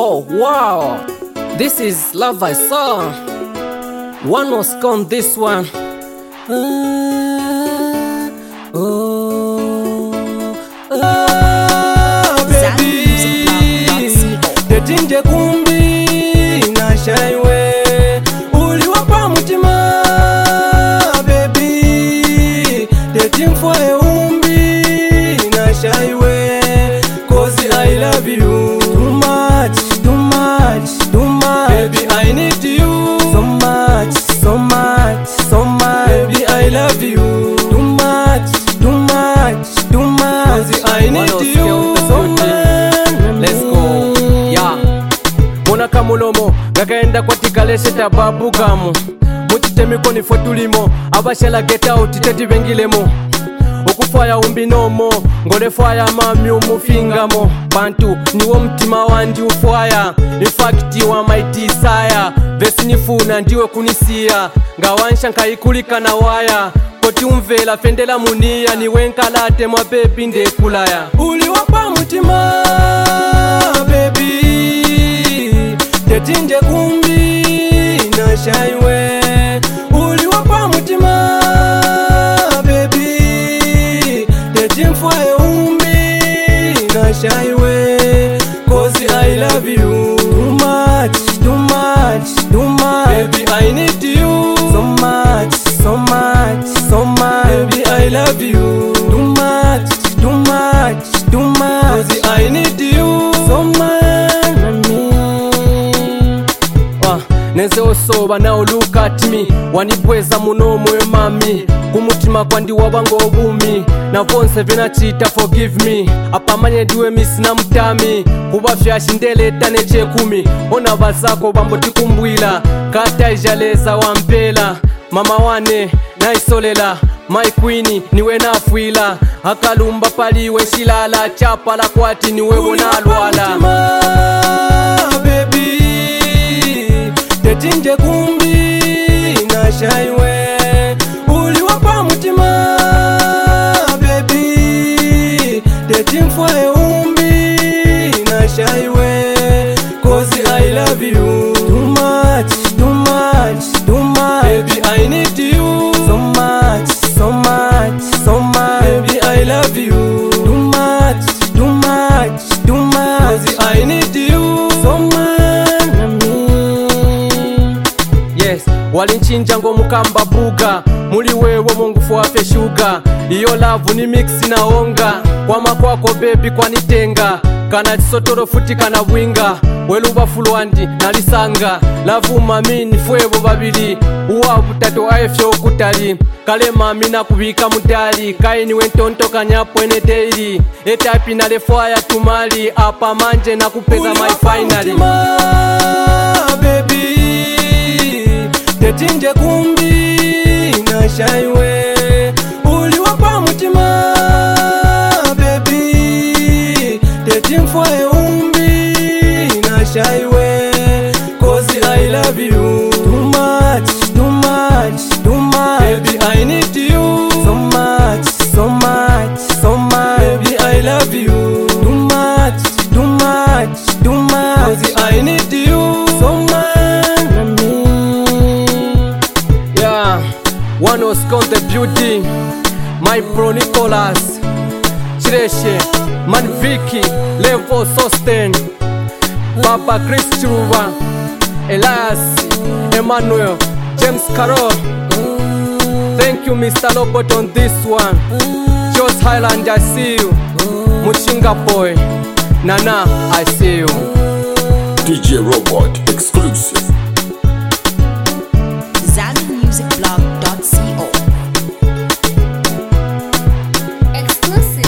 Oh wow, this is Love I Saw. One was gone, this one. Baby, tetinje kumbi na shaiwe uliwapa mutima. Baby, tetimfwe umbi na shaiwe, 'cause I love you too much, too much, too much. Baby, I need you so much, so much, so much. Baby, I love you too much, too much, too much. 'Cause I need you so much. Let's go. Yeah. Mona kamulomo gakaenda kwatikalesheta babugamu muchitemiko nifo tulimo abashala get out teti bengilemo okufaya umbinomo ngolefaya mami umufingamo bantu niwo mtima wandi ufwaya. In fact wa my desire vesi nifuna ndiwe kunisia ngawansha nkaikulika na waya koti umvela fendela munia niwe nkalate mwa baby ndekulaya uliwapa mutima. Baby, tetinje kumbi na shaiwe uliwapa mutima. Baby, tetimfwe umbi na shaiwe, 'cause I love you too much, too much, too much. Baby, I need you so much, so much, so much. Baby, I love you too much, too much, too much. 'Cause I need you so much. neze osoba now look at me wanibweza muno mwe mami kumutima kwandi wabanga obumi navonse venachita forgive me apamanye diwe misina mutami kuba fyashindeleta nechekumi ona bazako bambotikumbwila kata ijaleza wampela mama wane naisolela my queen niwe nafwila akalumba paliwe nshilala chapala kwati niwe wonalwala. Tetinje kumbi na shaiwe uliwapa mutima. Baby, tetimfwe umbi na shaiwe, 'cause I love you too much, too much, too much. Baby, I need you so much, so much, so much. Baby, I love you too much, too much, too much. 'Cause I need you so much. Walinchinja ngo mukamba buga muli wewe mungufu wafe shuga iyo lavu ni mix na onga kwama kwako baby kwanitenga kana tisotoro futi kana bwinga weluba fulwandi nalisanga lavu mami nifwebo babili uwabu tato aefyo kutali kale mami nakubika mutali kaini wentonto kanyapo eneteili etapi na lefwaya tumali apa manje nakupeza my finally. Baby, tetinje kumbi na shaiwe uliwapa mutima. Baby, tetimfwe umbi na shaiwe, 'cause I love you too much, too much, too much. Baby, I need you so much, so much, so much. Baby, I love you too much, too much, too much. 'Cause I need you so much. One was called the beauty, my bro Nicholas, Chireshe, Man Vicky, Levo Sosten, Papa Christuva, Elias, Emmanuel, James Carroll. Thank you Mr. Lobot on this one. Jos Highland, I see you. Muchinga Boy, Nana, I see you. DJ Robot exclusive.